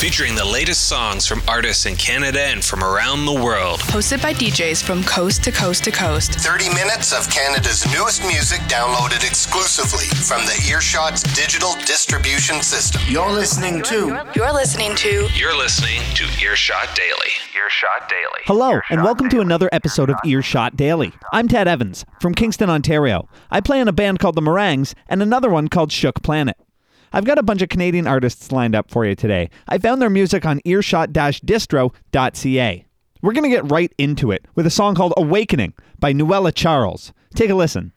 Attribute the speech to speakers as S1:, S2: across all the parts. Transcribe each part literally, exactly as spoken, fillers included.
S1: featuring the latest songs from artists in Canada and from around the world.
S2: Hosted by D Js from coast to coast to coast.
S3: thirty minutes of Canada's newest music downloaded exclusively from the Earshot's digital distribution system. You're listening to...
S2: You're listening to...
S1: You're listening to Earshot Daily. Earshot Daily.
S4: Hello,
S1: Earshot
S4: and welcome
S1: Daily.
S4: to another episode of Earshot Daily. I'm Ted Evans from Kingston, Ontario. I play in a band called The Meringues and another one called Shook Planet. I've got a bunch of Canadian artists lined up for you today. I found their music on earshot dash distro dot c a. We're going to get right into it with a song called Awakening by Nuella Charles. Take a listen.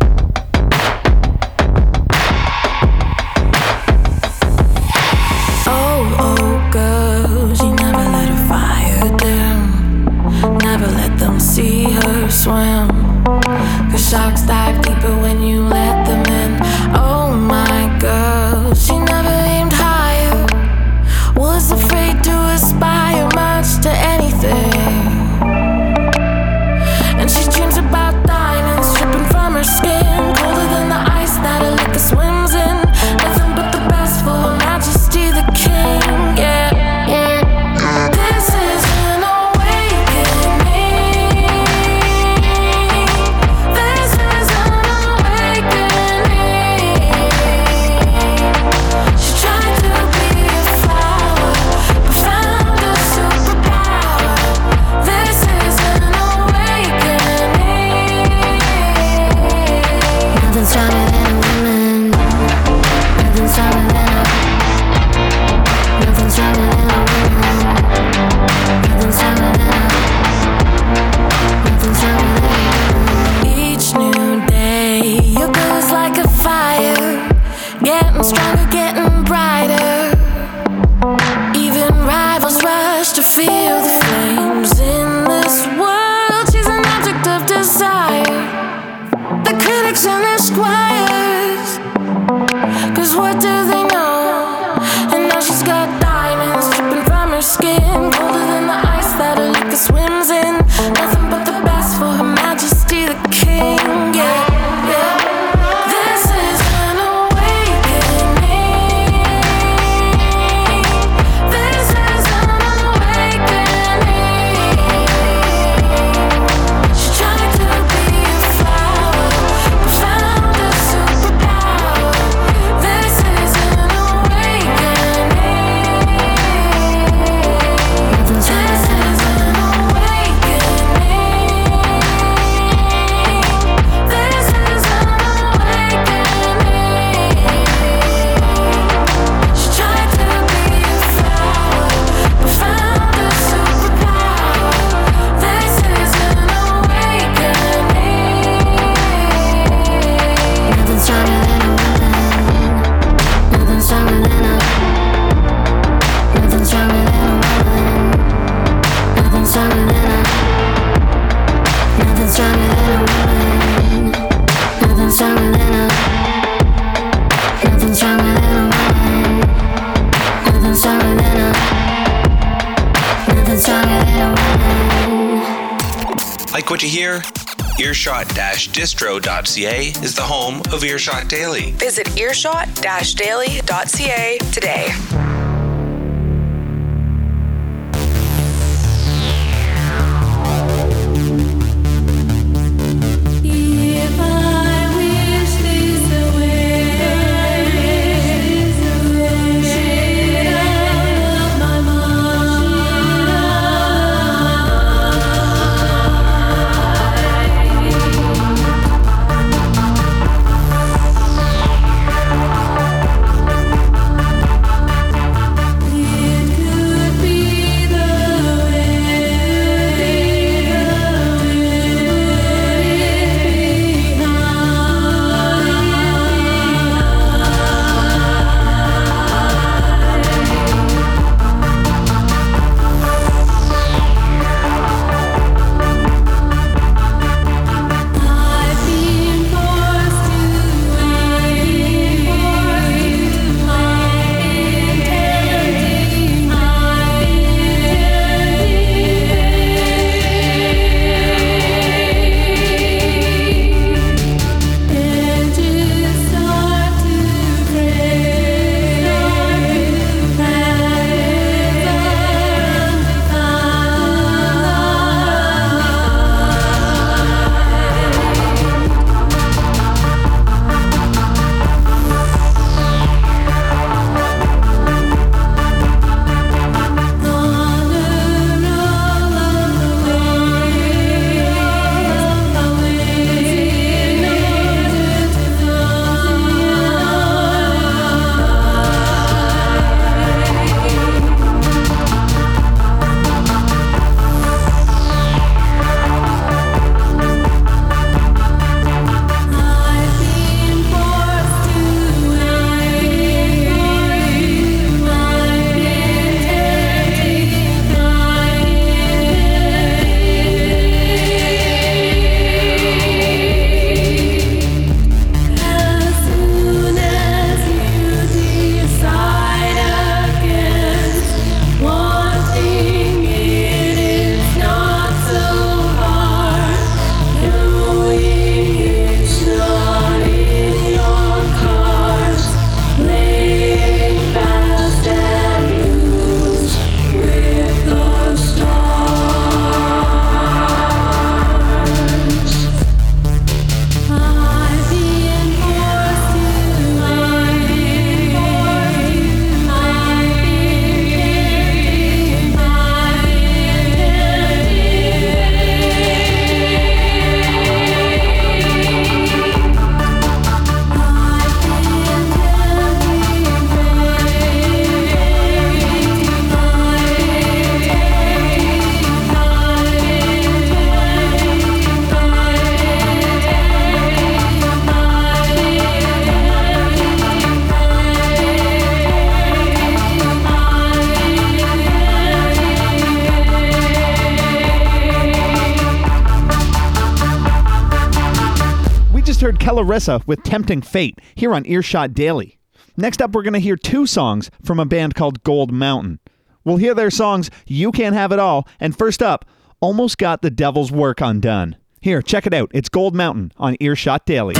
S5: Oh, oh, girl, she never let her fire dim. Never let them see her swim. Cause sharks dive deeper when you let them in. Oh my girl, she never aimed higher. Was afraid to aspire much to anything. And she dreams about diamonds dripping from her skin, colder than the ice that a liquor swims in. Nothing but the best for Her Majesty the King, yeah, yeah. This is an awakening. This is an awakening. She tried to be a flower, but found a superpower. This is an awakening. Nothing's stronger than a woman. Nothing's stronger than a Nothing's stronger than a woman. Nothing's stronger than a Nothing's stronger than a woman. Each new day, your glow's like a fire, getting stronger, getting brighter. Even rivals rush to feel the flames in this world. She's an object of desire. The critics and their squires, cause what do they know? And now she's got diamonds dripping from her skin, colder than the ice that her liquor swims in. Nothing but the best for Her Majesty the King, yeah, yeah. This is an awakening. This is an awakening. She tried to be a flower, but found a superpower. This is an awakening. This is an awakening. This is an awakening. She tried to be a flower, but found a superpower. This is an awakening. Nothing's stronger than a woman. Nothing's stronger than a Nothing's stronger than a woman. Nothing's stronger than a Nothing's stronger than a woman. Nothing's stronger than a Nothing's stronger than a woman. Nothing's stronger than a Nothing's stronger than a woman.
S1: Like what you hear? earshot dash distro dot c a is the home of Earshot Daily.
S2: Visit earshot dash daily dot c a today.
S5: If I wish this away, shade out of my mind.
S4: Kellarissa with Tempting Fate here on Earshot Daily. Next up, we're going to hear two songs from a band called Gold Mountain. We'll hear their songs, You Can't Have It All, and first up, Almost Got the Devil's Work Undone. Here, check it out. It's Gold Mountain on Earshot Daily.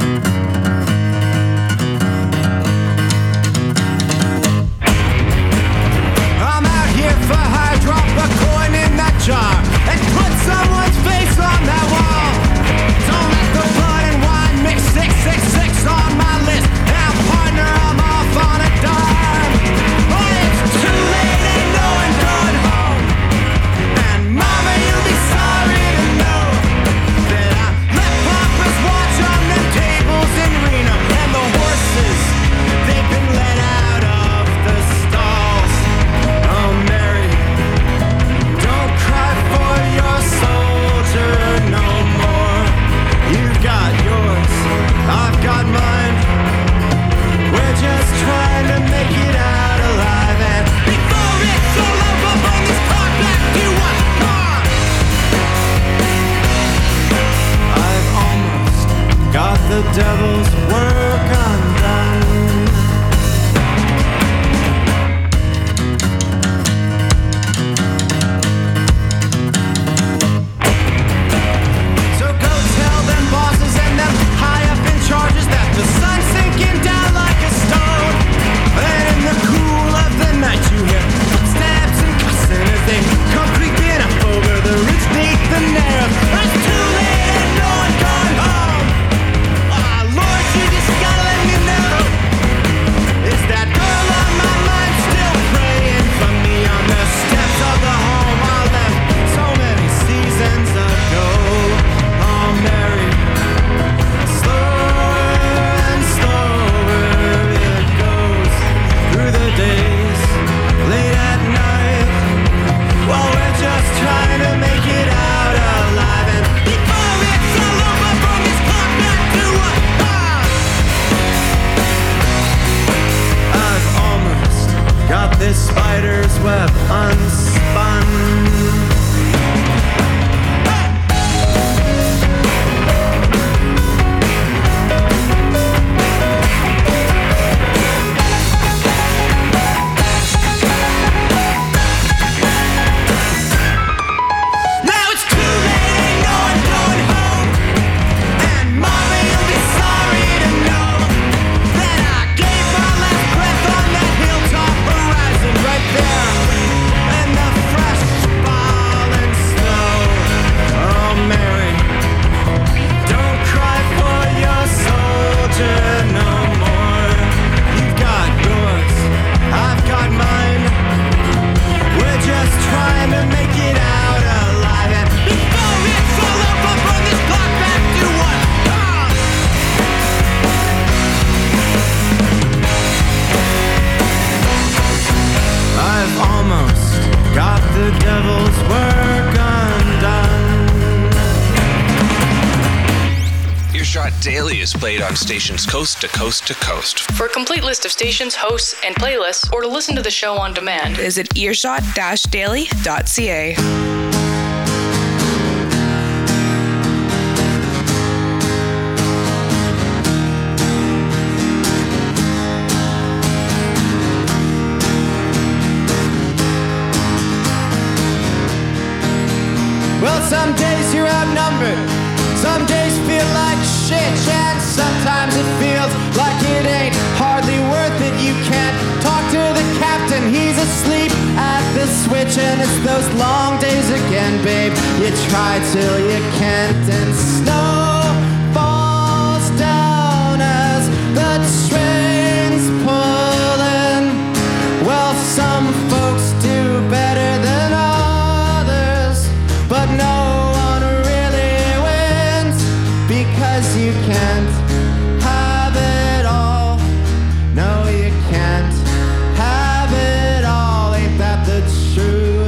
S6: I'm out here for high, drop a coin in that jar and put someone's face on that wall. Don't let the blood and wine mix six six six on my list. Now, partner, I'm off on a dime. Oh, it's too late, ain't no one going home. And mama, you'll be sorry to know that I let papa's watch on them tables in Reno. And the horses, they've been let out of the stalls. Oh, Mary, don't cry for your soldier no more. You've got yours, I've got mine. We're just trying to make it out alive. And before it's all over, bring this clock back to one. Come on! I've almost got the devil's work undone. So go tell them bosses and them high up in charges that the sun's sinking down like a stone. And in the cool of the night you hear footsteps and cussing as they come creeping up over the ridge beneath the narrow. It's too late and no one gone home. Ah, Lord, you just gotta let me know. Is that girl on my mind still praying for me on the steps of the home I left so many seasons ago? Oh, Mary, slower and slower it goes through the days, late at night, while we're just trying to make it out alive. And before it's all over, bring this clock back to one. Ah! I've almost got this spider's web unspun. Now it's too late, ain't no one going home. And mama, you'll be sorry to know that I gave my last breath on that hilltop horizon right there. And the fresh falling snow. Oh, Mary, don't cry for your soldier no more. You've got yours, I've got mine. We're just trying to make it out alive. And before it's all over, bring this clock back to one. Ah! I've almost got the devil's work undone.
S1: Earshot Daily is played on stations coast to coast to coast.
S2: For a complete list of stations, hosts, and playlists, or to listen to the show on demand, visit earshot dash daily dot c a.
S6: Well, some days you're outnumbered, some days feel like shit, and sometimes it feels like it ain't hardly worth it. You can't talk to the captain, he's asleep at the switch, and it's those long days again, babe. You try till you can't, and snow falls down as the train's pulling. Well, some folks do better than others, but no one really wins, because you can't have it all. No, you can't have it all. Ain't that the truth?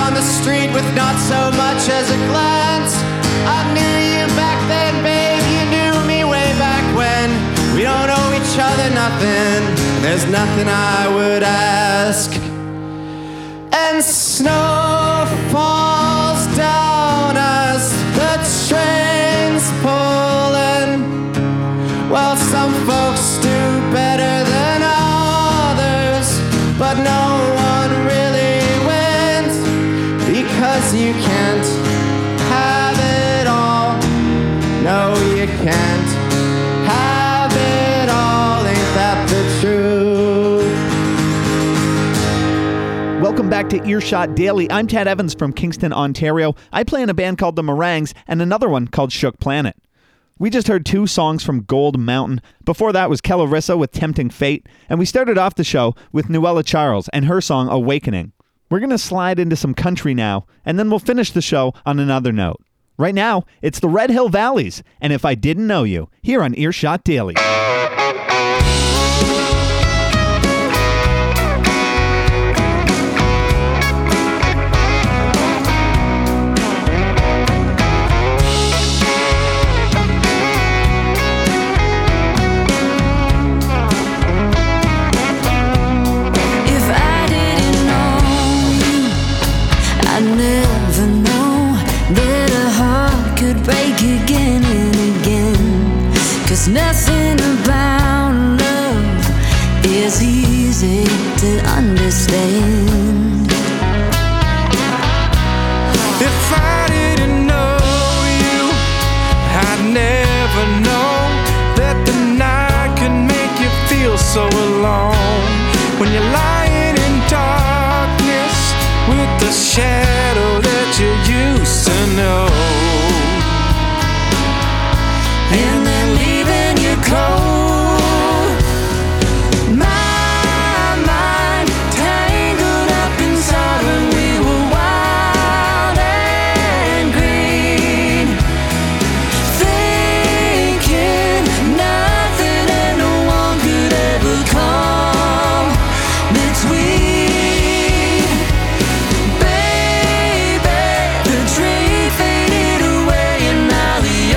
S6: on the street with not so much as a glance. I knew you back then, babe, you knew me way back when. We don't owe each other nothing, there's nothing I would ask. And snow falls down as the train's pulling. Well, some folks do better than others, but no one really wins, because you can't have it all. No, you can't have it all. Ain't that the truth?
S4: Welcome back to Earshot Daily. I'm Tad Evans from Kingston, Ontario. I play in a band called the Meringues and another one called Shook Planet. We just heard two songs from Gold Mountain. Before that was Kellarissa with Tempting Fate, and we started off the show with Nuella Charles and her song Awakening. We're going to slide into some country now, and then we'll finish the show on another note. Right now, it's the Red Hill Valleys, and If I Didn't Know You, here on Earshot Daily.
S5: Nothing about love is easy to understand.
S7: If I didn't know you, I'd never know that the night can make you feel so alone. When you're lying in darkness with the shadow that you used to know, and then leaving you cold. My mind tangled up inside when we were wild and green, thinking nothing and no one could ever come between. Baby, the dream faded away and now the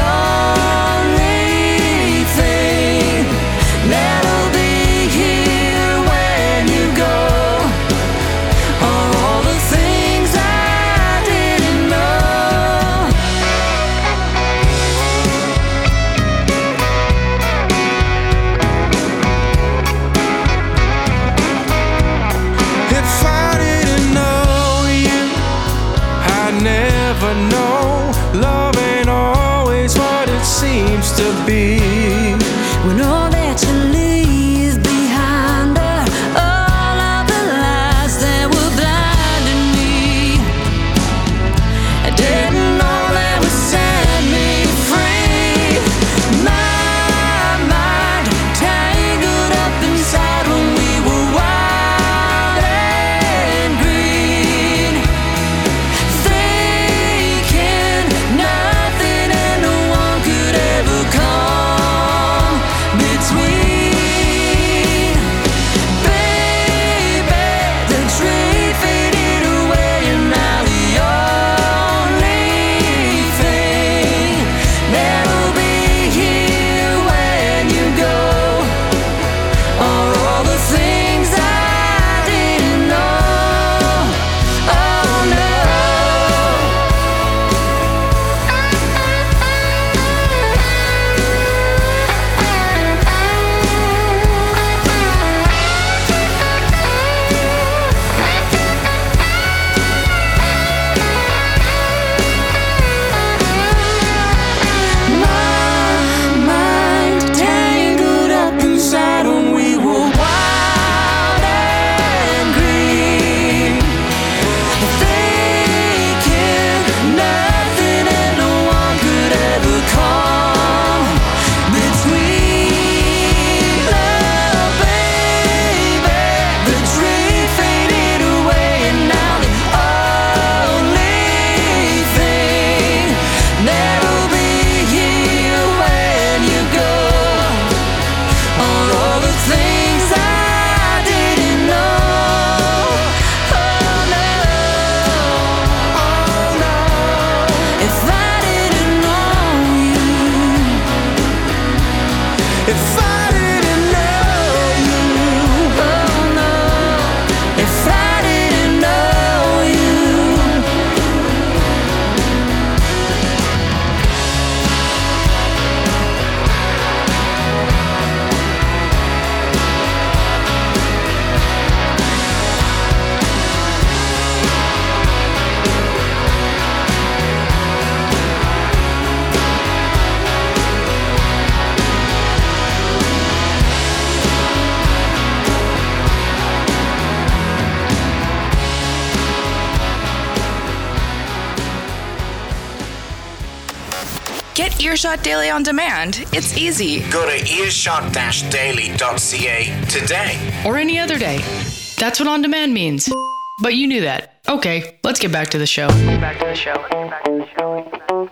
S7: that'll be here when you go are all the things I didn't know. If I didn't know you, I'd never know. Love ain't always what it seems to be. When all that you leave behind are all of the lies that were blinding me. I didn't know that would set me free. My mind tangled up inside when we were wild and green, thinking nothing and no one could ever come
S2: Get Earshot Daily on demand. It's easy.
S8: Go to earshot dash daily dot c a today.
S2: Or any other day. That's what on demand means. But you knew that. Okay, let's get back to the show. Get back to the show. Get back to the show.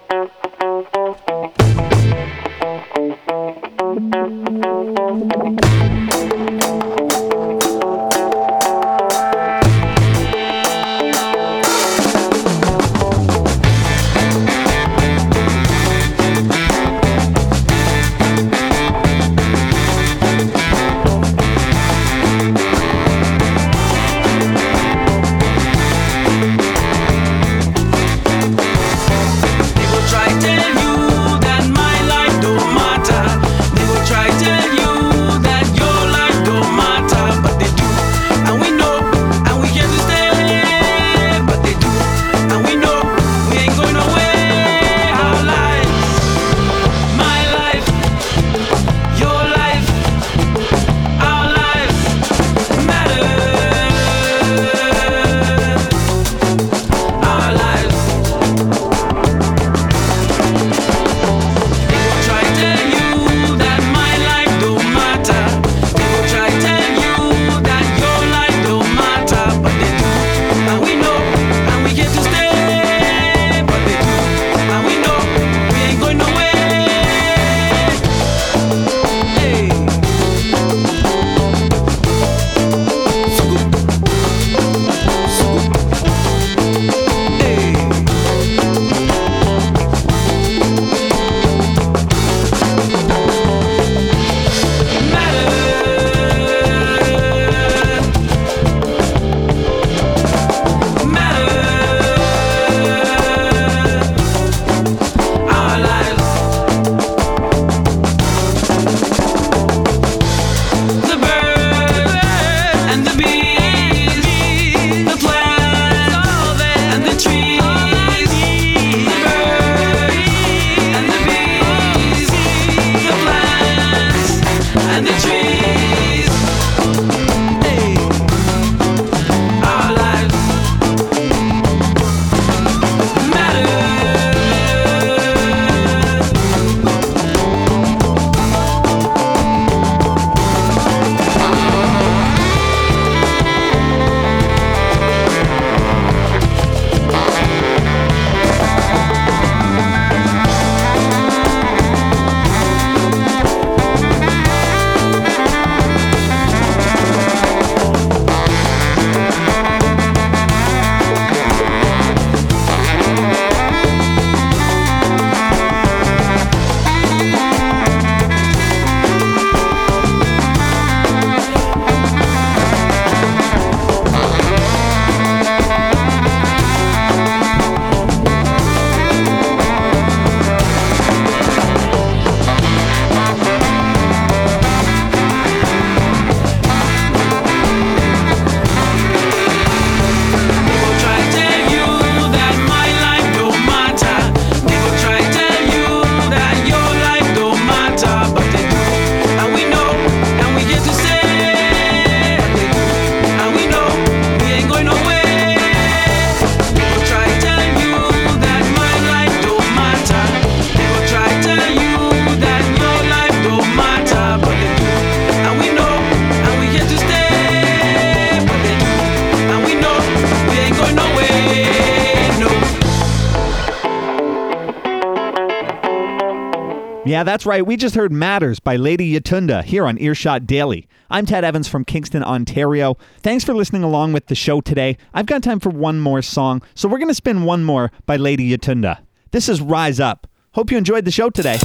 S4: Yeah, that's right. We just heard Matters by Lady Yatunda here on Earshot Daily. I'm Ted Evans from Kingston, Ontario. Thanks for listening along with the show today. I've got time for one more song, so we're going to spin one more by Lady Yatunda. This is Rise Up. Hope you enjoyed the show today.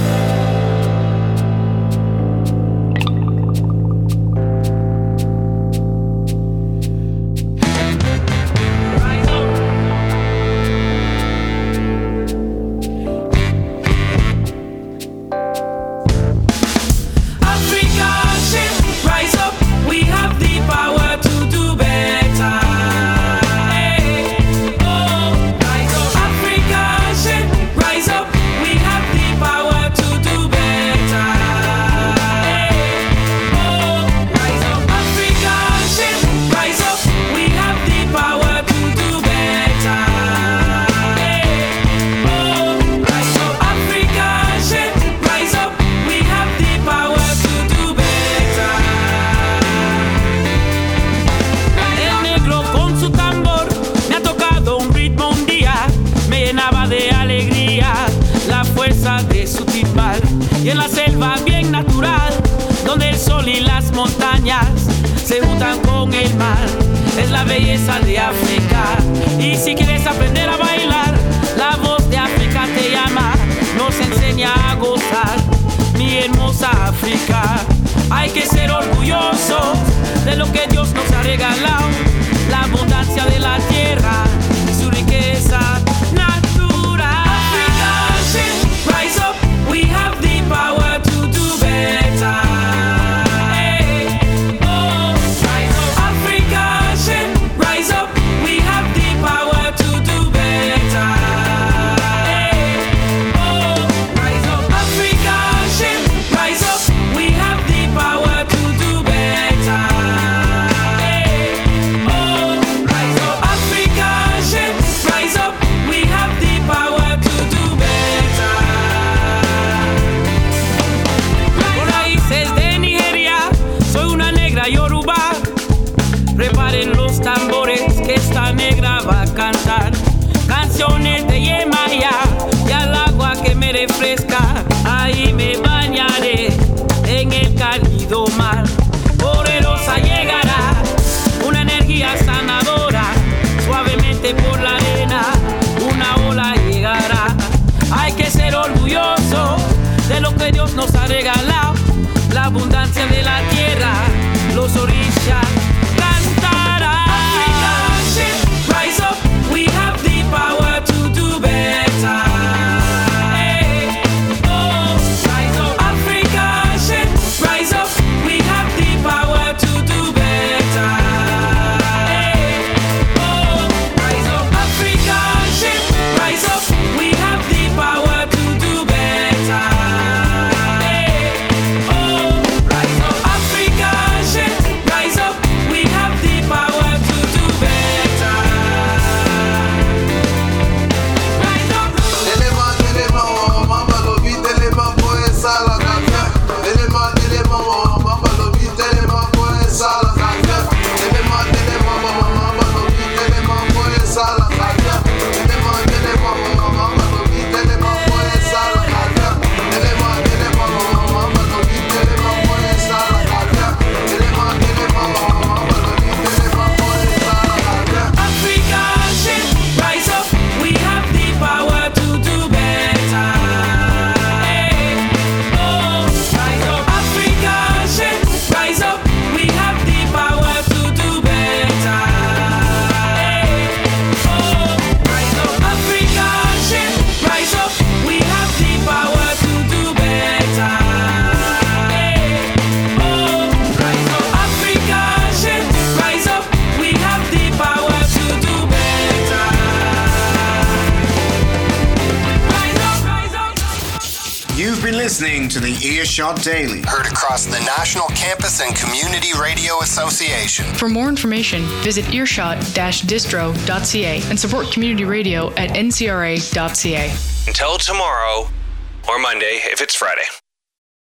S7: Rise up, we have the power to
S9: montañas se juntan con el mar. Es la belleza de África. Y si quieres aprender a bailar, la voz de África te llama, nos enseña a gozar. Mi hermosa África, hay que ser orgullosos de lo que Dios nos ha regalado, la abundancia de la tierra y su riqueza natural. Africa, rise up, we have the power to do better. Hey, oh, rise up. Africa, rise up, we have the power to do better. Hey, oh, rise up. Africa, rise up, we have the power to do better. Hey, oh, rise up. Africa, rise up, we have the power to do better. Por raíces de Nigeria, soy una negra yoruba. Preparen los tambores que esta negra va a cantar. Canciones de Yemaya y al agua que me refresca. Ahí me bañaré en el cálido mar. Poderosa llegará una energía sanadora. Suavemente por la arena una ola llegará. Hay que ser orgulloso de lo que Dios nos ha regalado. La abundancia de la tierra, los orillas cantarán. Africa, rise up, we have the power to do better. Hey, oh, rise up. Africa, rise up, we have the power to do better. Hey, oh, rise up. Africa, rise up, we have the power to do better. Hey, oh, rise up. Africa, rise up, we have the power to do better. Rise up.
S10: Élément, élément, mamba lobi, élément pour ça la gata. Élément, élément, mamba lobi, élément pour ça la gata. Élément, élément, mamba lobi, élément pour ça la gata. Élément, élément, mamba lobi, élément pour ça la gata. Élément, élément, mamba lobi, élément pour ça la gata. Élément, élément, mamba lobi, élément pour ça la gata.
S9: Africa, rise up, we have the power to do better. Hey, oh, rise up. Africa, rise up, we have the power to do better. Hey, oh, rise up. Africa, rise up, we have the power to do better. Hey, oh, rise up. Africa, rise up, we have the power to do better. Rise up, rise up.
S8: You've been listening to the Earshot Daily.
S3: Heard across the National Campus and Community Radio Association.
S2: For more information, visit earshot dash distro dot c a and support community radio at n c r a dot c a.
S1: Until tomorrow, or Monday if it's Friday.